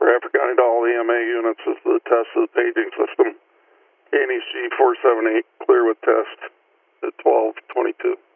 Bradford County to all EMA units. This is the test of the paging system. KNEC 478, clear with test at 12:22.